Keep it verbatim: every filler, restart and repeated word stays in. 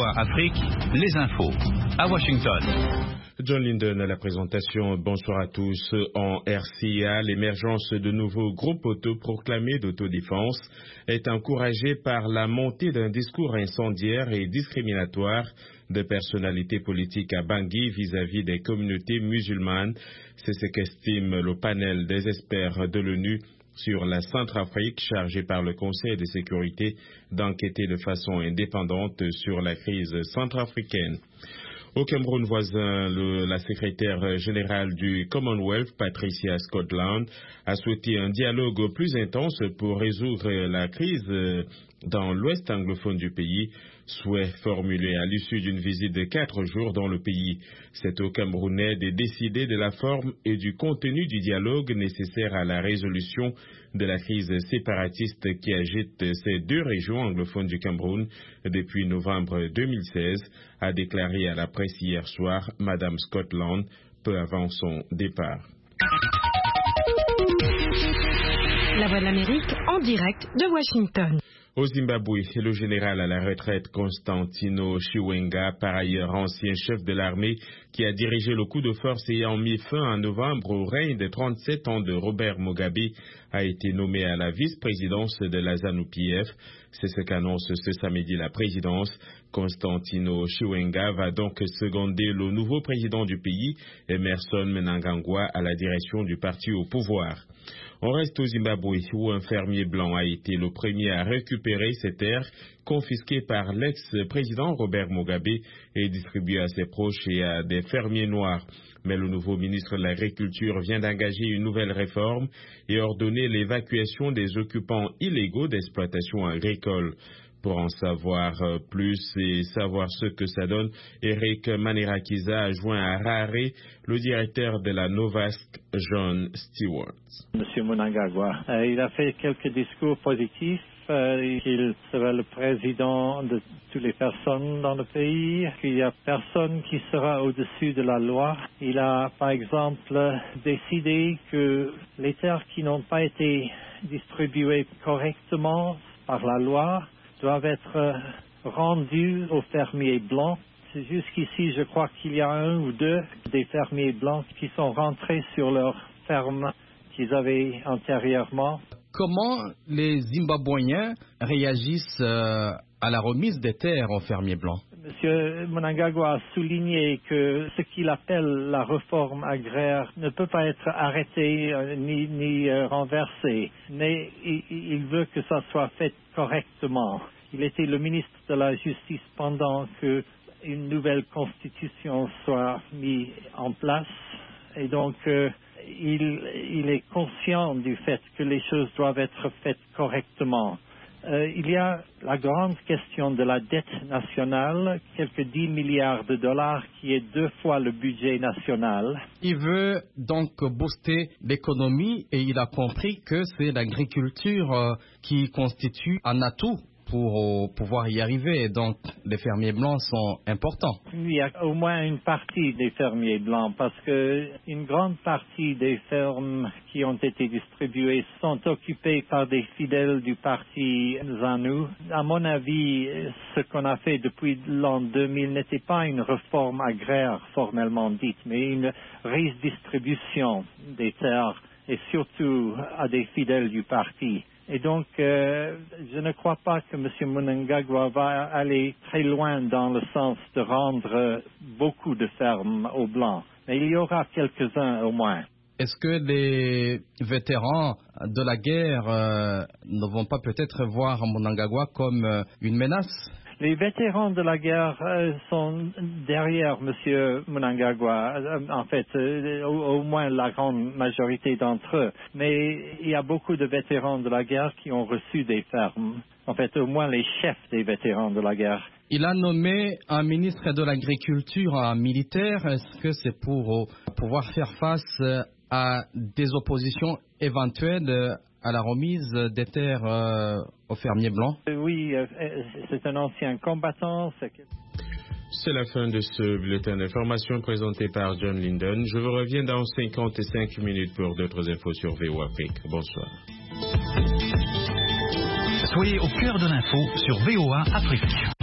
V O A Afrique, les infos. À Washington. John Linden à la présentation. Bonsoir à tous. En R C A, l'émergence de nouveaux groupes autoproclamés d'autodéfense est encouragée par la montée d'un discours incendiaire et discriminatoire de personnalités politiques à Bangui vis-à-vis des communautés musulmanes. C'est ce qu'estime le panel des experts de l'ONU sur la Centrafrique, chargé par le Conseil de sécurité d'enquêter de façon indépendante sur la crise centrafricaine. Au Cameroun voisin, le, la secrétaire générale du Commonwealth, Patricia Scotland, a souhaité un dialogue plus intense pour résoudre la crise dans l'ouest anglophone du pays, souhait formulé à l'issue d'une visite de quatre jours dans le pays. C'est aux Camerounais de décider de la forme et du contenu du dialogue nécessaire à la résolution de la crise séparatiste qui agite ces deux régions anglophones du Cameroun depuis novembre deux mille seize, a déclaré à la presse hier soir Madame Scotland peu avant son départ. La Voix de l'Amérique en direct de Washington. Au Zimbabwe, le général à la retraite Constantino Chiwenga, par ailleurs ancien chef de l'armée, qui a dirigé le coup de force ayant mis fin en novembre au règne de trente-sept ans de Robert Mugabe, a été nommé à la vice-présidence de la ZANU P F. C'est ce qu'annonce ce samedi la présidence. Constantino Chiwenga va donc seconder le nouveau président du pays, Emmerson Mnangagwa, à la direction du parti au pouvoir. On reste au Zimbabwe où un fermier blanc a été le premier à récupérer ses terres confisquées par l'ex-président Robert Mugabe et distribuées à ses proches et à des fermiers noirs. Mais le nouveau ministre de l'Agriculture vient d'engager une nouvelle réforme et ordonner l'évacuation des occupants illégaux d'exploitation agricole. Pour en savoir plus et savoir ce que ça donne, Eric Manirakiza a joint à Harare le directeur de la Novask, John Stewart. Monsieur Mnangagwa, euh, il a fait quelques discours positifs. Euh, qu'il sera le président de toutes les personnes dans le pays, qu'il n'y a personne qui sera au-dessus de la loi. Il a, par exemple, décidé que les terres qui n'ont pas été distribuées correctement par la loi doivent être rendues aux fermiers blancs. Jusqu'ici, je crois qu'il y a un ou deux des fermiers blancs qui sont rentrés sur leur ferme qu'ils avaient antérieurement. Comment les Zimbabwéens réagissent euh, à la remise des terres aux fermiers blancs? Monsieur Mnangagwa a souligné que ce qu'il appelle la réforme agraire ne peut pas être arrêté euh, ni, ni euh, renversé, mais il, il veut que ça soit fait correctement. Il était le ministre de la Justice pendant qu'une nouvelle constitution soit mise en place et donc euh, Il, il est conscient du fait que les choses doivent être faites correctement. Euh, il y a la grande question de la dette nationale, quelques dix milliards de dollars, qui est deux fois le budget national. Il veut donc booster l'économie et il a compris que c'est l'agriculture euh, qui constitue un atout pour pouvoir y arriver. Donc, les fermiers blancs sont importants. Il y a au moins une partie des fermiers blancs parce que une grande partie des fermes qui ont été distribuées sont occupées par des fidèles du parti ZANU. À mon avis, ce qu'on a fait depuis l'an deux mille n'était pas une réforme agraire formellement dite, mais une redistribution des terres et surtout à des fidèles du parti. Et donc, euh, je ne crois pas que M. Mnangagwa va aller très loin dans le sens de rendre beaucoup de fermes aux Blancs. Mais il y aura quelques-uns au moins. Est-ce que les vétérans de la guerre euh, ne vont pas peut-être voir Mnangagwa comme euh, une menace? Les vétérans de la guerre euh, sont derrière M. Mnangagwa, euh, en fait, euh, au, au moins la grande majorité d'entre eux. Mais il y a beaucoup de vétérans de la guerre qui ont reçu des fermes. En fait, au moins les chefs des vétérans de la guerre. Il a nommé un ministre de l'Agriculture, un militaire. Est-ce que c'est pour euh, pouvoir faire face à des oppositions éventuelles à la remise des terres euh, aux fermiers blancs? Oui, euh, c'est un ancien combattant. C'est... C'est la fin de ce bulletin d'information présenté par John Linden. Je vous reviens dans cinquante-cinq minutes pour d'autres infos sur V O A Afrique. Bonsoir. Soyez au cœur de l'info sur V O A Afrique.